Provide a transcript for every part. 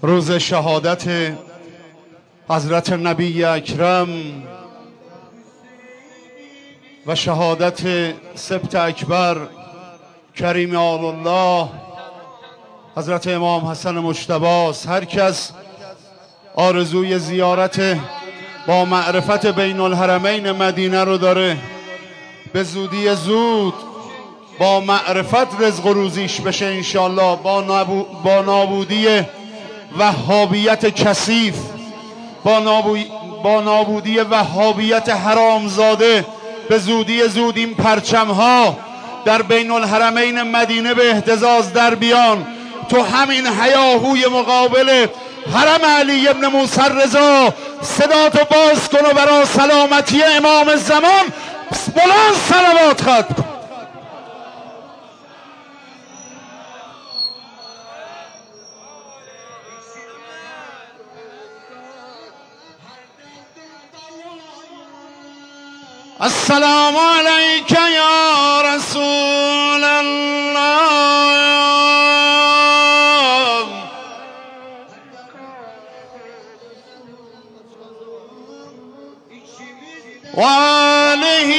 روز شهادت حضرت نبی اکرم و شهادت سبط اکبر کریم آل الله حضرت امام حسن مجتبی است. هر کس آرزوی زیارت با معرفت بین الحرمین مدینه رو داره، به زودی زود با معرفت رزق و روزیش بشه انشالله. با نابودی وهابیت کثیف، با نابودی وهابیت حرامزاده به زودی زود این پرچمها در بین الحرمین مدینه به اهتزاز در بیان. تو همین هیاهوی مقابل حرم علی ابن موسی رضا صداتو باز کن و برای سلامتی امام زمان بلند صلوات خواند کن. السلام علیک یا رسول الله و آله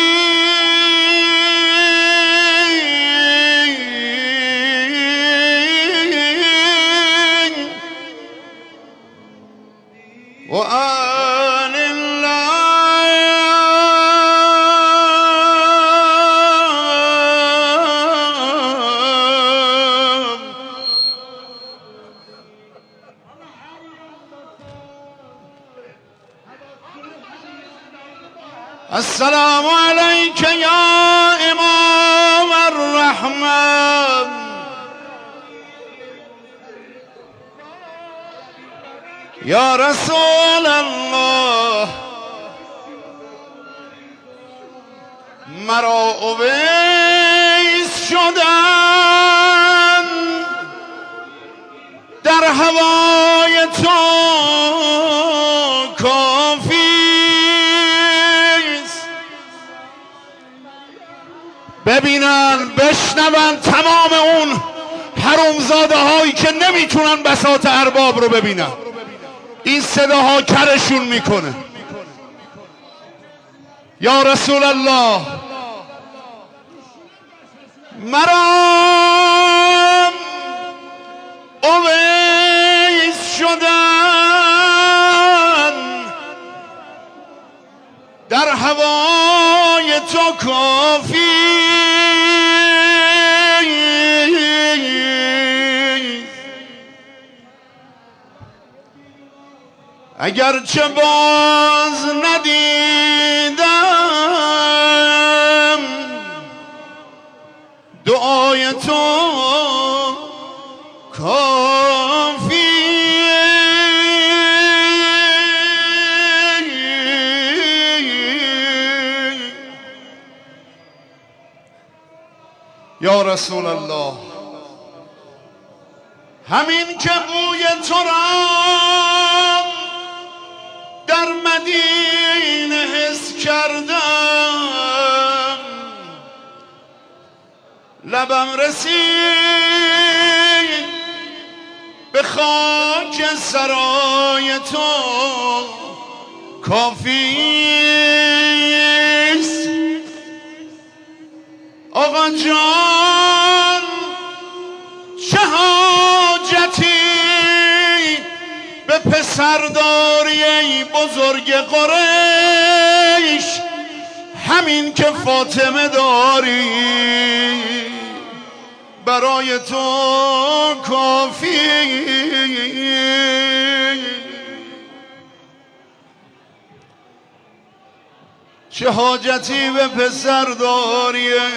و آل الله السلام علیک یا امام الرحمن یا رسول الله. مرا اویس شدن در هوای تو ببینن بشنون تمام اون حرومزاده هایی که نمیتونن بساط ارباب رو ببینن. این صداها کرشون میکنه. یا رسول الله مرا اویس شدن در هوای تو کافی، اگرچه باز ندیدم دعای تو کافی. یا رسول الله همین که بوی تو را در مدینه حس کردم، لبم رسید به خاک سرای تو کافیست. آقا جان چه حاجتی به پسر داری ای بزرگ قریش، همین که فاطمه داری برای تو کافی. چه حاجتی به پسر داری ای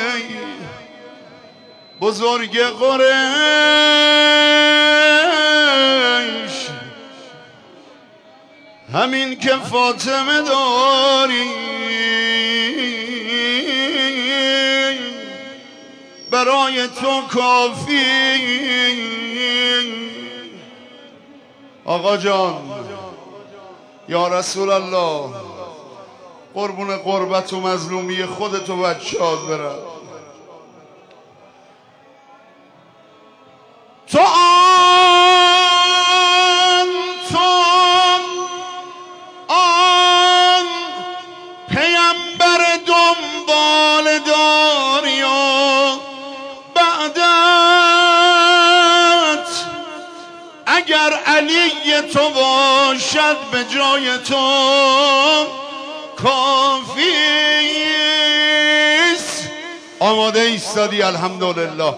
بزرگ قریش، همین که فاطمه داری برای تو کافی. آقا جان یا رسول الله قربون قربت و مظلومی خودت و بچه‌هات برم. تو اگر علی تو باشد به جای تو کافیست. آماده ایستادی؟ الحمدلله.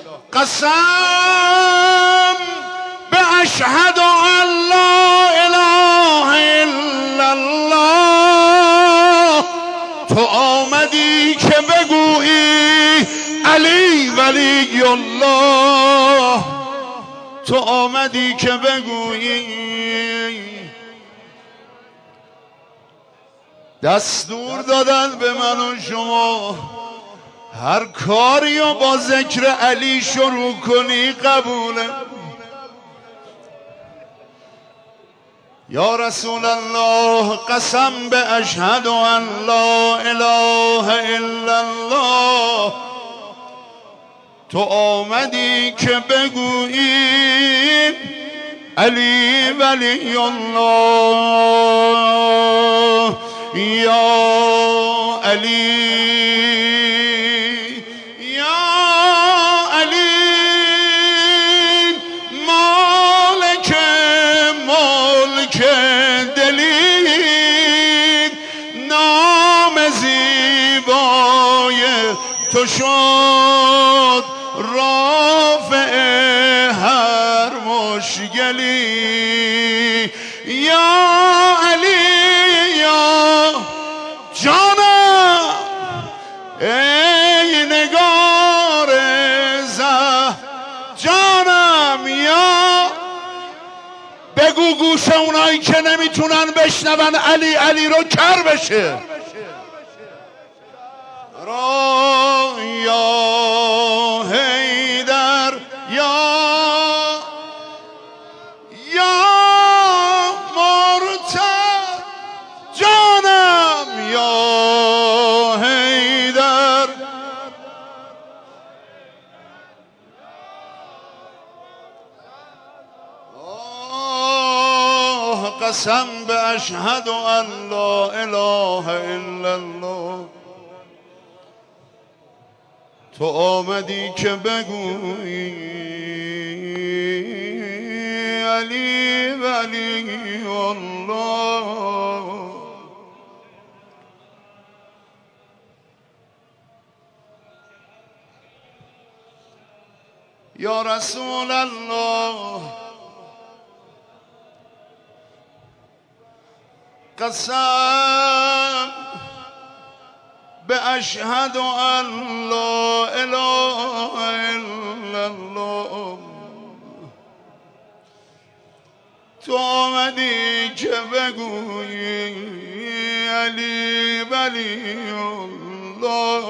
قسم به اشهد ان لا اله الا الله، تو آمدی که بگویی علی ولی الله، تو آمدی که بگویی. دستور دادن به من و شما هر کاری و با ذکر علی شروع کنی قبوله. یا رسول الله قسم به اشهد ان لا اله الا الله، تو آمدی که بگویی علی ولی الله. یا علی یا علی مالک ملک دلی، نام زیبای تو شد رافع هر مشکلی. یا علی یا جانم ای نگار زهر جانم، یا بگو گوش اونایی که نمیتونن بشنون علی علی رو کر بشه. یا حیدر یا مرتضی جانم، یا حیدر. قسم به اشهد ان لا اله الا الله، تو آمدی که بگویی علی ولی الله. یا رسول الله قسم به اشهد ان لا اله الا الله، تو آمدی که بگویی علی ولی الله.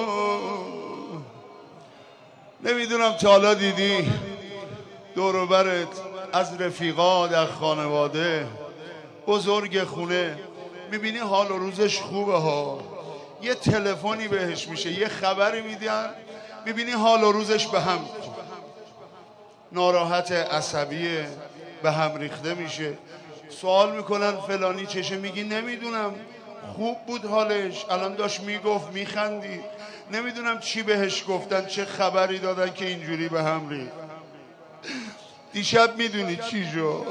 نمیدونم تا حالا دیدی دور و برت از رفیقا در خانواده بزرگ خونه میبینی حال و روزش خوبه ها، یه تلفنی بهش میشه، یه خبری میدن، میبینی حال و روزش به هم ناراحت، عصبیه، به هم ریخته میشه. سوال میکنن فلانی چشه، میگی نمیدونم، خوب بود حالش، الان داشت میگفت میخندی، نمیدونم چی بهش گفتن، چه خبری دادن که اینجوری به هم ریخت. دیشب میدونی چی شد؟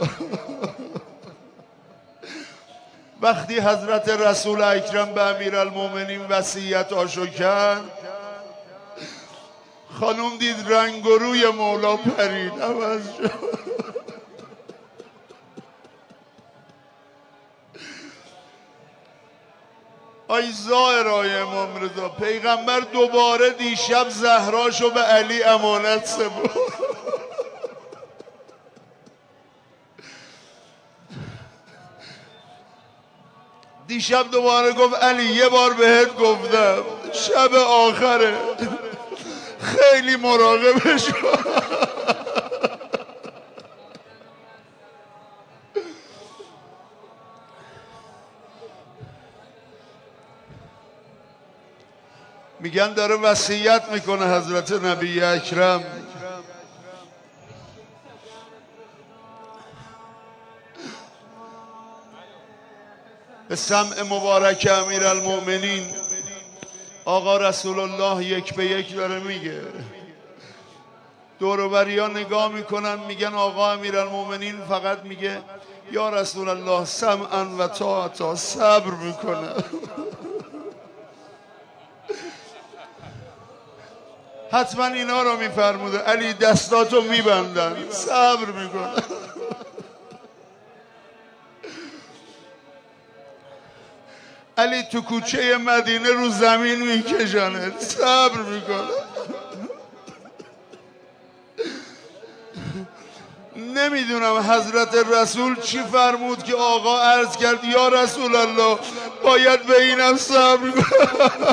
وقتی حضرت رسول اکرم به امیرالمومنین وصیت آشو کرد، خانم دید رنگ و روی مولا پرید، عوض شد. آی ظاهرای امام رضا، پیغمبر دوباره دیشب زهراشو به علی امانت سپرد. دیشب دوباره گفت علی یه بار بهت گفتم شب آخره، خیلی مراقبش کن. میگن داره وصیت میکنه حضرت نبی اکرم، به سمع مبارک امیرالمومنین آقا رسول الله یک به یک داره میگه. دوروبریا نگاه میکنن میگن آقا امیرالمومنین فقط میگه یا رسول الله سمعا و طاعتا، صبر میکنه. حتما اینا رو میفرموده علی دستاتو میبندن، صبر میکنه. علی تو کوچه مدینه رو زمین میکشنه، صبر میکنه. نمیدونم حضرت رسول چی فرمود که آقا عرض کرد یا رسول الله باید به اینم صبر کنم.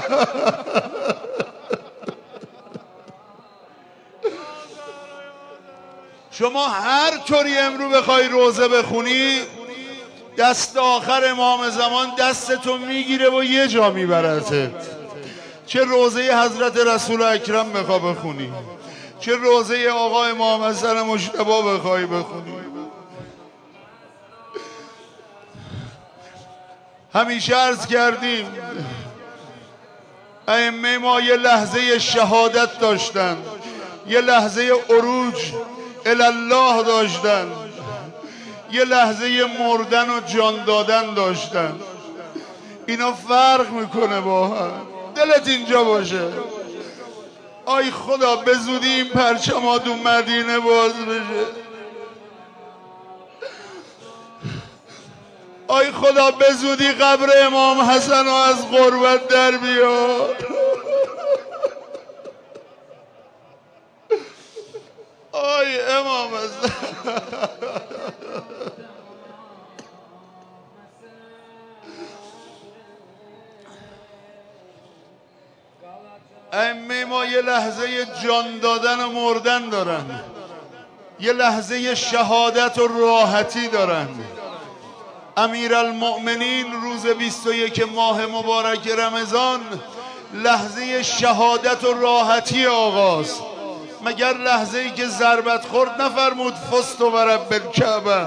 شما هر طوری امرو بخوای روزه بخونی دست آخر امام زمان دستتو میگیره و یه جا میبرتت. چه روزه حضرت رسول اکرم بخوای بخونی، چه روزه آقا امام حسن مجتبی بخوای بخونی. همیشه عرض کردیم ائمه ما یه لحظه شهادت داشتن، یه لحظه عروج الله داشتن، یه لحظه مردن و جان دادن داشتن. اینا فرق میکنه با هم. دلت اینجا باشه آی خدا به زودی این پرچمات تو مدینه باز بشه. آی خدا به زودی قبر امام حسن رو از غربت در بیار. آی امام حسن ائمه ما یه لحظه جان دادن و مردن دارن، یه لحظه شهادت و راحتی دارن. امیرالمؤمنین روز 21 ماه مبارک رمضان لحظه شهادت و راحتی آغاز. مگر لحظه ای که ضربت خورد نفرمود فست و رب الکعبه؟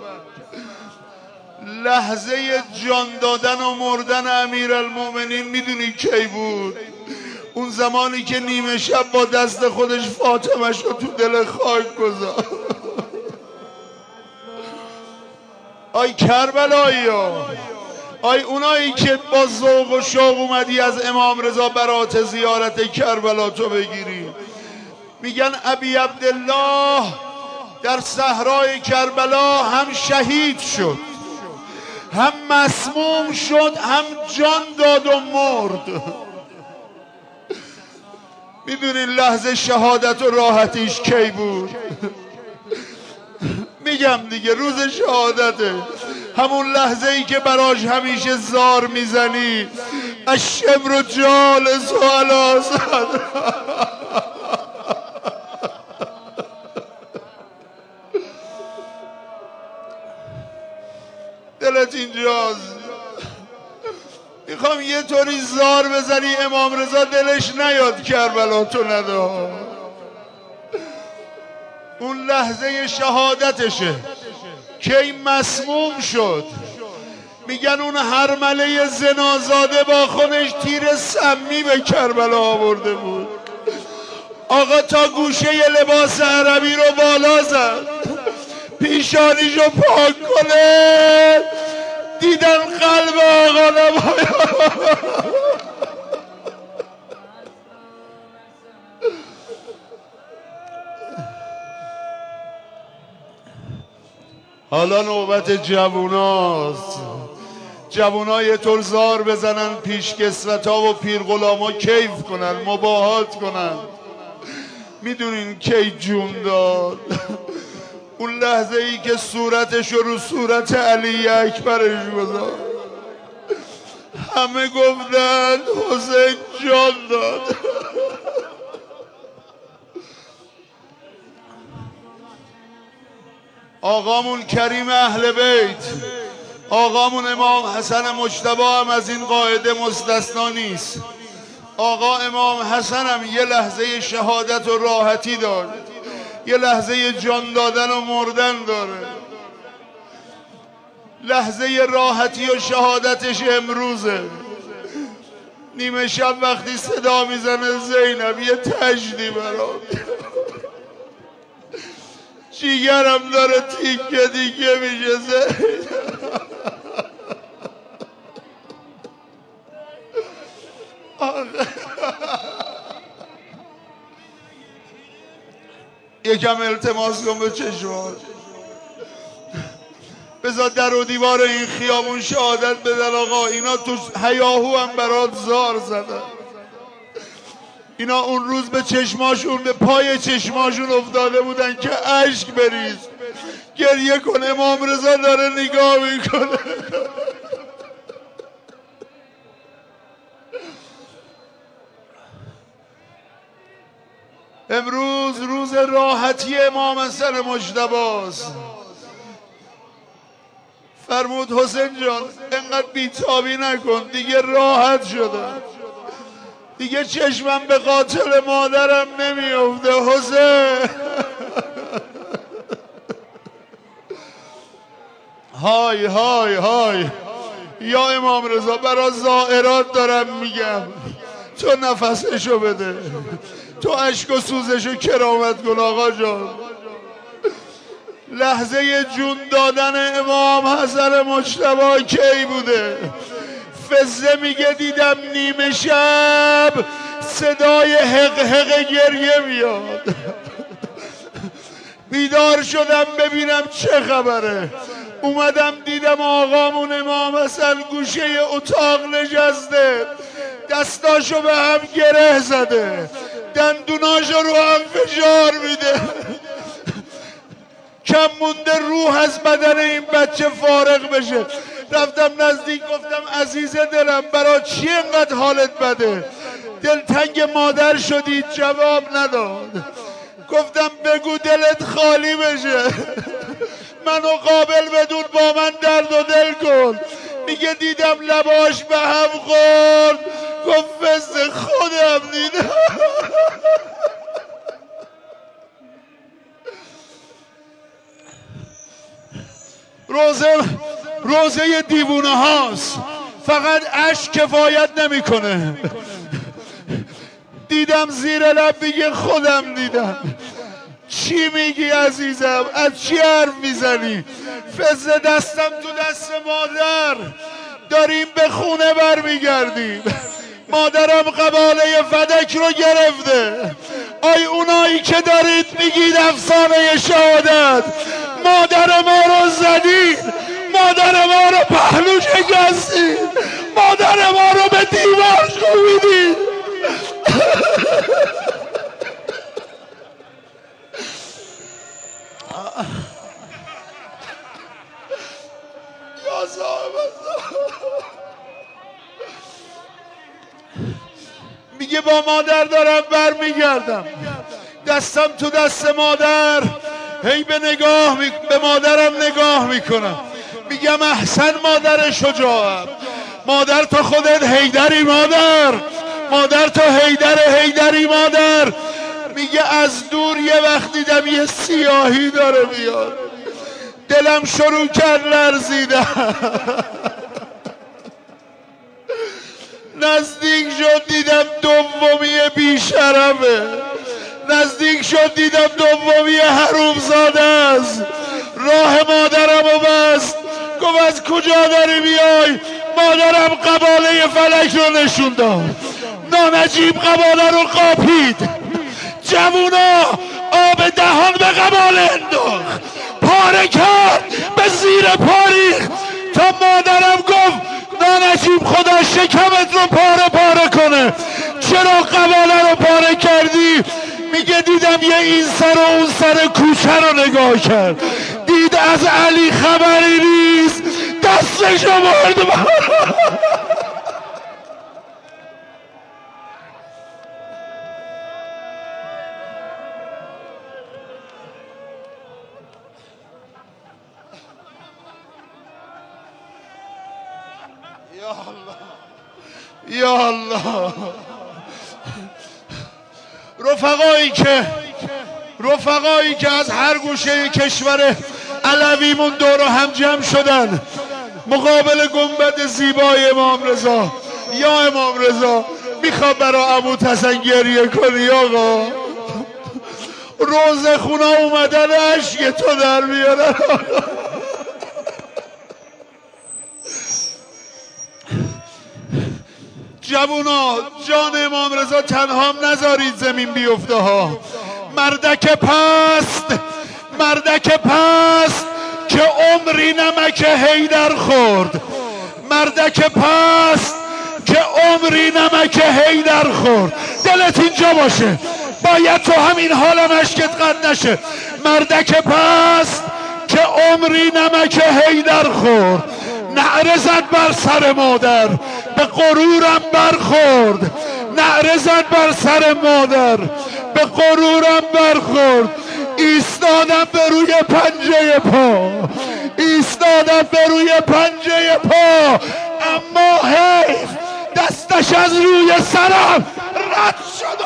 لحظه جان دادن و مردن امیرالمؤمنین میدونی کی بود؟ اون زمانی که نیمه شب با دست خودش فاطمه‌ش رو تو دل خاک گذاشت. آی کربلایی ها، آی اونایی که با ذوق و شوق اومدی از امام رضا برات زیارت کربلا تو بگیری، میگن ابی عبدالله در صحرای کربلا هم شهید شد، هم مسموم شد، هم جان داد و مرد. میدونین لحظه شهادت و راحتیش کی بود؟ میگم دیگه روز شهادته، همون لحظه ای که براش همیشه زار میزنی الشبر جالس و علی صدر. دلت اینجاست. میخوام یه طوری زار بزنی امام رضا دلش نیاد کربلا تو نداد. اون لحظه شهادتشه کی مسموم شد. میگن اون هرمله زنازاده با خودش تیر سمی به کربلا آورده بود. آقا تا گوشه لباس عربی رو بالا زد پیشانیشو پاک کنه، دیدن قلب آقا نباید. حالا نوبت جووناست. جوونا یه طور زار بزنن پیش کسوتا و پیر غلاما کیف کنن، مباهات کنن. میدونین کی جون داد؟ اون لحظه ای که صورتش رو صورت علی اکبرش گذاشت. همه گفتن حسین جان داد. آقامون کریم اهل بیت، آقامون امام حسن مجتبی هم از این قاعده مستثنا نیست. آقا امام حسن هم یه لحظه شهادت و راحتی داره، یه لحظه جان دادن و مردن داره. لحظه راحتی و شهادتش امروزه. نیمه شب وقتی صدا میزنه زینب یه تجدی برات، جیگرم داره تیکه تیکه میشه. یکم التماس کن به چشمات، بذار در و دیوار این خیابون شهادت بدن آقا اینا تو هیاهو هم برات زار زدن. اینا اون روز به چشماشون، به پای چشماشون افتاده بودن که اشک بریز، گریه کن. امام رضا داره نگاه میکنه. امروز روز راحتی امام حسن مجتبی. فرمود حسین جان انقدر بیتابی نکن، دیگه راحت شدم، دیگه چشمم به قاتل مادرم نمیافته. حسین های های های. یا امام رضا برا زائرات دارم میگم، تو نفسشو بده، تو اشک و سوزشو کرامت کن آقا جان. لحظه جون دادن امام حسن مجتبی کی بوده؟ فزه میگه دیدم نیمه شب صدای حق حق گریه میاد، بیدار شدم ببینم چه خبره. اومدم دیدم آقامون امام حسن گوشه اتاق نشسته، دستاشو به هم گره زده، دندوناشو رو هم فشار میده. کم مونده روح از بدن این بچه فارغ بشه. رفتم نزدیک گفتم عزیز دلم برا چی انقدر حالت بده؟ دلتنگ مادر شدی؟ جواب نداد. گفتم بگو دلت خالی بشه، منو قابل بدون، با من درد و دل کن. میگه دیدم لباش به هم خورد، گفت فز خودم دیدم. روزه دیوونه هاست، فقط اشک کفایت نمیکنه. دیدم زیر لب میگه خودم دیدم. چی میگی عزیزم؟ از چی حرف میزنی؟ فز دستم تو دست مادر، داریم به خونه برمیگردیم. مادرم قباله فدک رو گرفته. آی اونایی که دارید میگید افسانه شهادت، مادر ما رو زدید، مادر ما رو پهلو شکستید، مادر ما رو به دیوار کوبیدید. یا صاحب میگه با مادر دارم برمیگردم، دستم تو دست مادر، هی به مادرم نگاه میکنم، میگم احسن مادر شجاعم، مادر تو خودت حیدری، مادر تو حیدری مادر. میگه از دور یه وقت دیدم یه سیاهی داره میاد، دلم شروع کرد لرزیدن. نزدیک شد دیدم دومی بیشرفه، نزدیک شد دیدم دومی حرومزاده است. راه مادرم رو بست، گفت از کجا داری بیای؟ مادرم قباله فلک رو نشون داد، نانجیب قباله رو قاپید، جوونا آب دهان به قباله انداخت، پاره کرد، به زیر پاریخ، تا مادرم گفت نانجیب خدا شکمت رو پاره کنه، چرا قباله رو پاره کردی؟ میگه دیدم یه این سر و اون سر کوچه رو نگاه کرد، دید از علی خبری نیست، دستشو برد. یا الله. رفقایی که از هر گوشه کشور علویمون دور هم جمع شدن مقابل گنبد زیبای امام رضا. یا امام رضا میخوام برا ابوالحسن گریه کنی آقا؟ روزه خونا اومدن عشق تو در بیارن. جوونا جان امام رضا تنها نذارید زمین بیفته ها. مردک پست، مردک پست که عمری نمک حیدر خورد، مردک پست که عمری نمک حیدر خورد. دلت اینجا باشه، باید تو همین حال اشکت قد نشه. مردک پست که عمری نمک حیدر خورد، نعره زد بر سر مادر به غرورم برخورد، نعره زد بر سر مادر به غرورم برخورد. ایستادم به روی پنجه پا، ایستادم به روی پنجه پا، اما حیف دستش از روی سرم رد شد.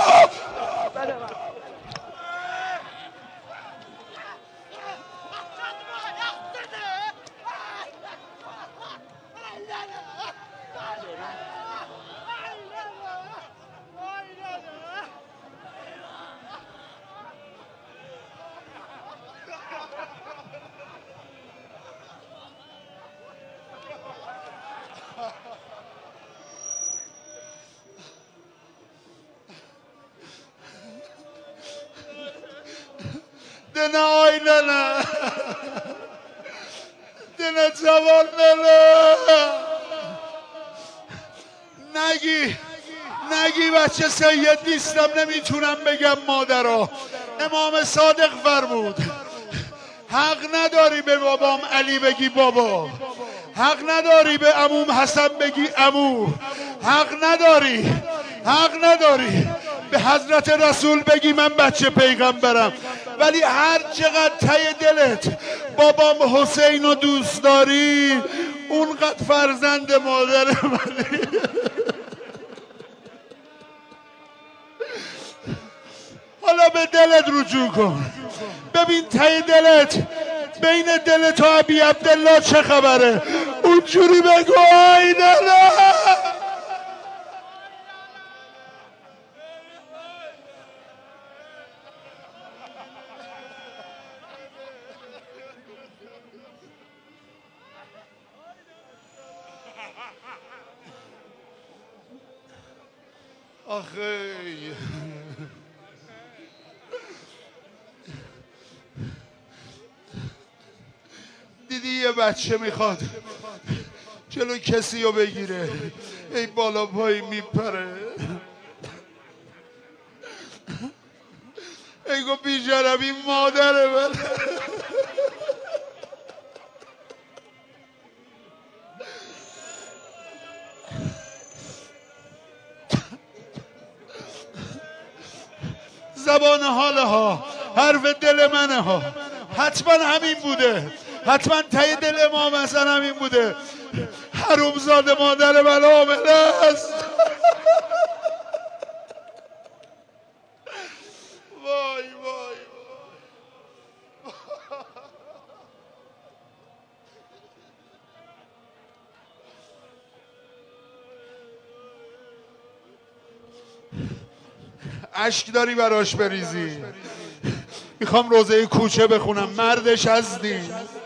دنه آینه دنه جوانه نگی بچه سید نیستم نمیتونم بگم مادرها. امام صادق فرمود حق نداری به بابام علی بگی بابا، حق نداری به عموم حسن بگی عمو، حق نداری به حضرت رسول بگی من بچه پیغمبرم. ولی هر چقدر ته دلت بابام حسین رو دوست داری اونقدر فرزند مادر منی. حالا به دلت رجوع کن، ببین ته دلت بین دلت و ابی عبدالله چه خبره، اونجوری بگو آی نه. آخه دیدی یه بچه میخواد جلو کسی رو بگیره ای بالا پایی میپره، ای گو بیجرمی مادره من. زبان حاله ها، حرف دل منه ها، حتما همین بوده، حتما ته دل امام حسن همین بوده. حرومزاده مادر من حامله است. وای وای اشک داری براش بریزی. میخوام روزه کوچه بخونم، مردش هستی.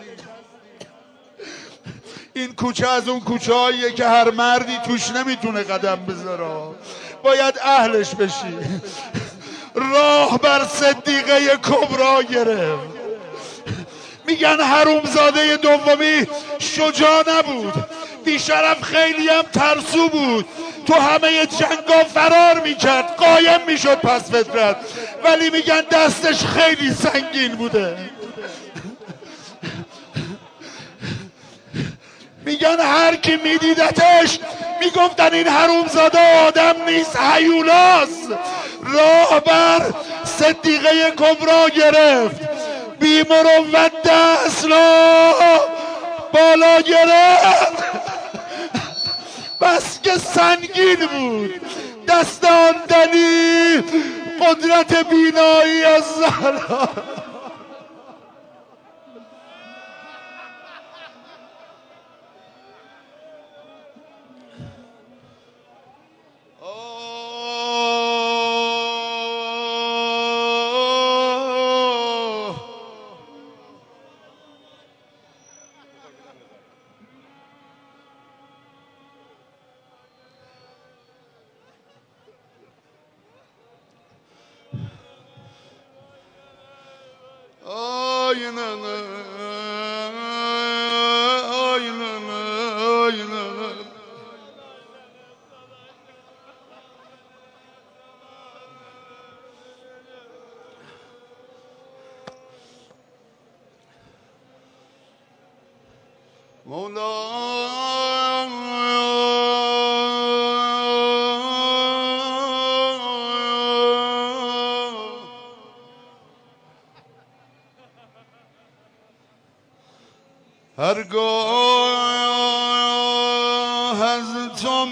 این کوچه از اون کوچه هاییه که هر مردی توش نمیتونه قدم بذاره، باید اهلش بشی. راه بر صدیقه کبرا گرفت. میگن حرومزاده دومی شجاع نبود، بیشرف خیلی هم ترسو بود، تو همه جنگا فرار میکرد، قایم میشد پس فطرت، ولی میگن دستش خیلی سنگین بوده. میگن هر کی میدیدتش میگفتن این حرومزاده آدم نیست هیولاست. راه بر صدیقه کبرا گرفت، بی مروت دست را بالا گرفت، بس که سنگین بود دست آن دنی، قدرت بینایی از زهرا. مولا هرگاه از تو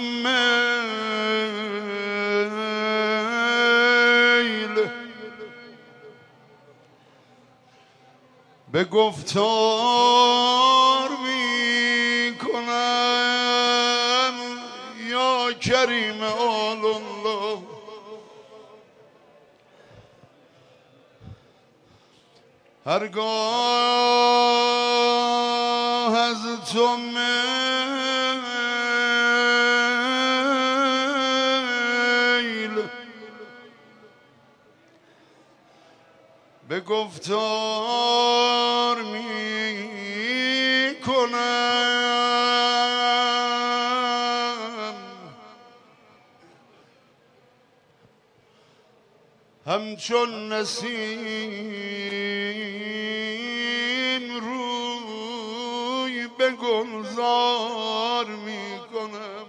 میل به گفتار می کنم یا کریم آل الله هرگاه از تو میل به گفتار می کنم همچون نسیم روی به گلزار می کنم.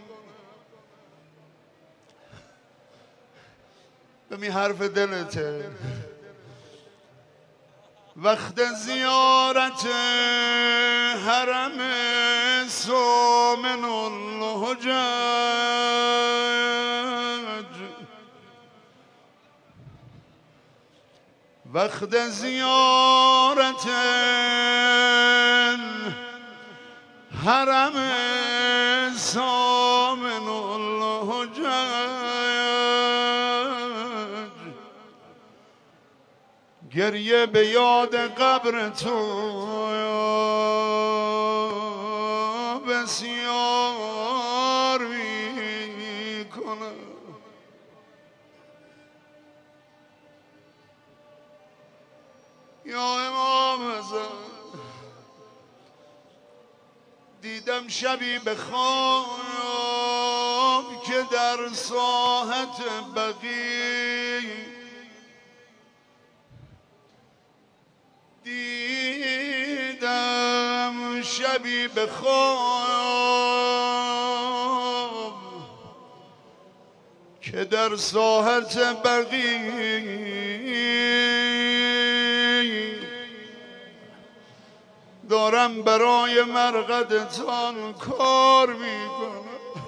به می حرف دلته وقت زیارت حرم سامن الحجج وقت زیارت حرم سامن الحجج گریه به یاد قبر تو بسیار می کنم. یا امام حسن دیدم شبی به خواب که در ساحت بقیع دیدم شبی به خواب که در ساحت بقیع دارم برای مرقدتان کار میکنم.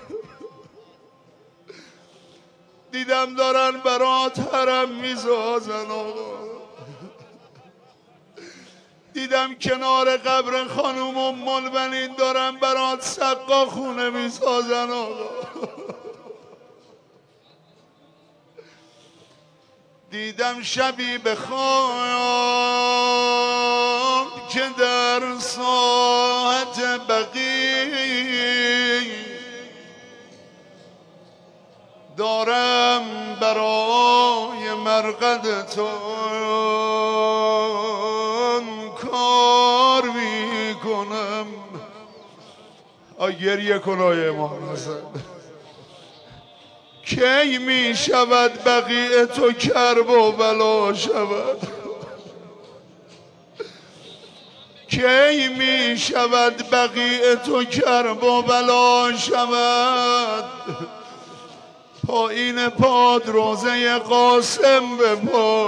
دیدم دارن برات حرم میسازن آقا. دیدم کنار قبر خانوم ام البنین دارن برات سقا خونه میسازن آقا. دیدم شبی به خواب که در ساحت بقیع دارم برای مرقدتان کار میکنم. گریه کن آی امام حسن. کی می شود بقیع تو کرب و بلا شود؟ کی می شود بقیع تو کرب و بلا شود؟ پایین پاد روزه قاسم به پا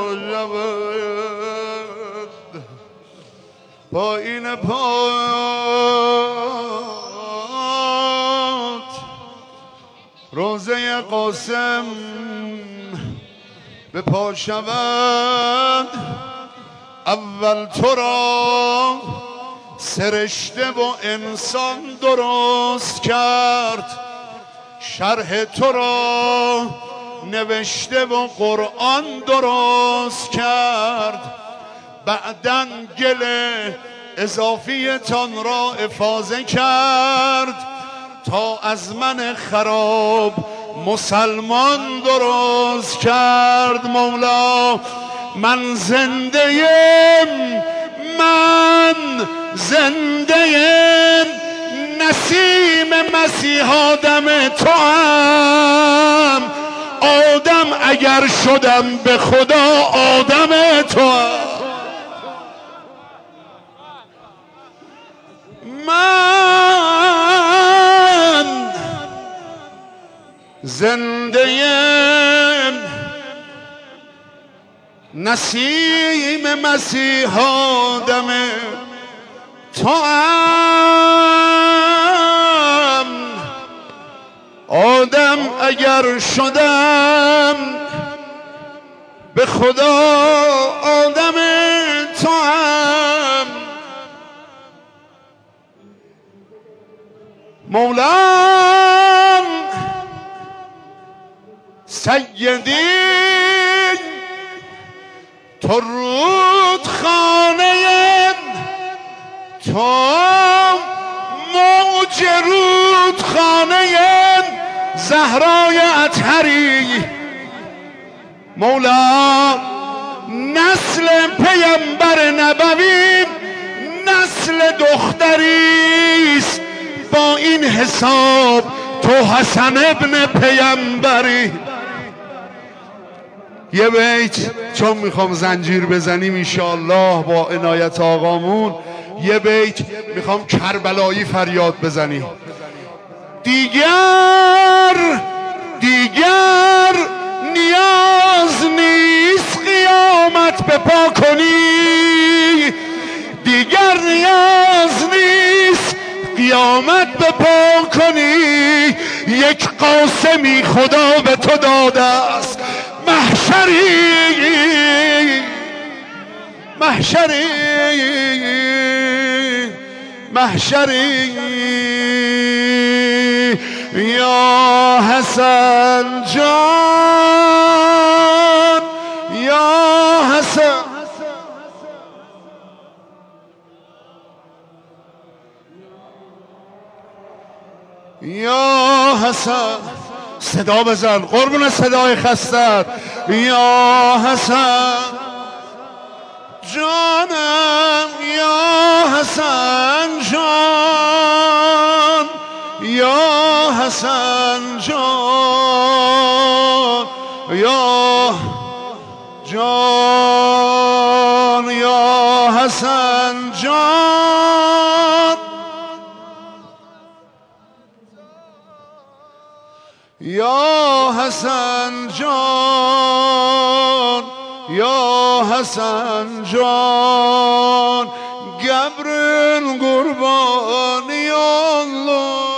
شود. پایین پاد روزه قاسم به پا شود. اول تو را سرشته و انسان درست کرد، شرح تو را نوشته و قرآن درست کرد. بعداً گل اضافی تان را افاضه کرد تا از من خراب مسلمان درست کرد. مولا من زنده‌ام، من زنده‌ام، نسیم مسیح آدم تو هم. آدم اگر شدم به خدا آدم تو هم. من زنده نسیم مسیحا دم تو ام. آدم اگر شدم به خدا آدم تو ام. مولام سیدی تو رودخانه تو موج رودخانه زهرای اطهری. مولا نسل پیامبر نبوی نسل دختریست، با این حساب تو حسن ابن پیامبری. یه بیت چون میخوام زنجیر بزنیم انشاءالله با عنایت آقامون، یه بیت میخوام کربلایی فریاد بزنیم. دیگر نیاز نیست قیامت بپا کنی، دیگر نیاز نیست قیامت بپا کنی. یک قاسمی خدا به تو داده است، محشری یا حسن جان، یا حسن یا حسن. صدا بزن قربون صدای خستت. یا حسن جانم، یا حسن جان، یا حسن جان، یا جان، یا حسن جان، یا حسن جان، یا حسن جان. گبرن قربانی الله.